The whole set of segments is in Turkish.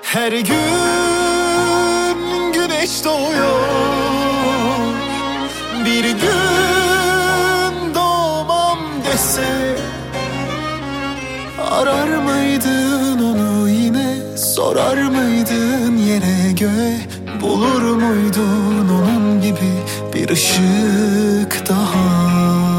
Her gün güneş doğuyor, bir gün doğmam dese, arar mıydın onu yine, sorar mıydın yere göğe, bulur muydun onun gibi bir ışık daha?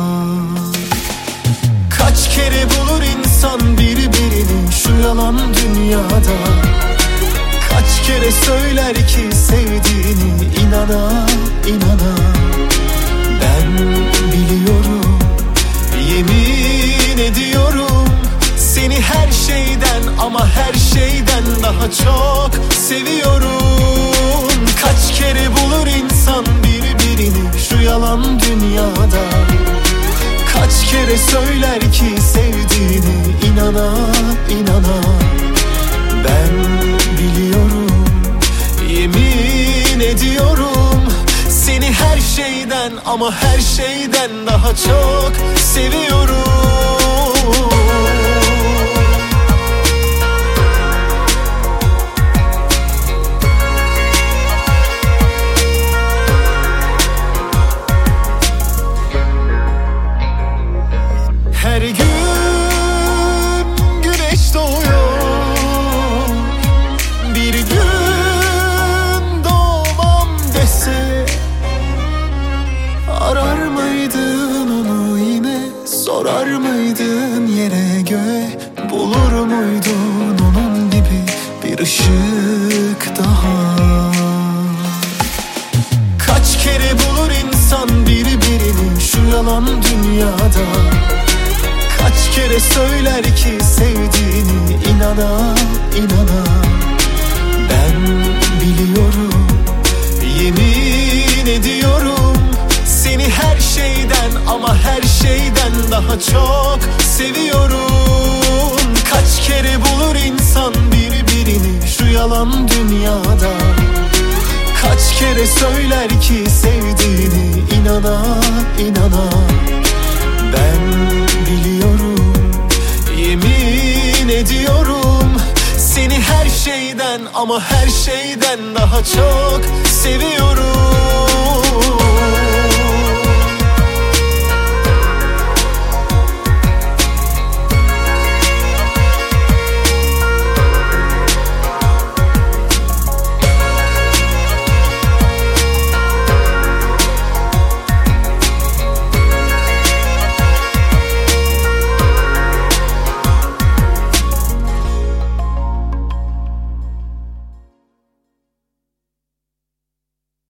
Kaç kere bulur insan birbirini şu yalan dünyada? Kaç kere söyler ki sevdiğini inana inana? Ben biliyorum, yemin ediyorum, seni her şeyden ama her şeyden daha çok seviyorum. Kaç kere bulur insan birbirini şu yalan dünyada? Kaç kere söyler ki sevdiğini inana inana? Ben biliyorum, yemin ediyorum, seni her şeyden ama her şeyden daha çok seviyorum. Her gün güneş doğuyor, bir gün doğmam dese, arar mıydın onu yine, sorar mıydın yere göğe, bulur muydun onun gibi bir ışık daha? Kaç kere bulur insan birbirini şu yalan dünyada? Kaç kere söyler ki sevdiğini inana inana? Ben biliyorum, yemin ediyorum, seni her şeyden ama her şeyden daha çok seviyorum. Kaç kere bulur insan birbirini şu yalan dünyada? Kaç kere söyler ki sevdiğini inana inana? Ben biliyorum, yemin ediyorum, seni her şeyden ama her şeyden daha çok seviyorum.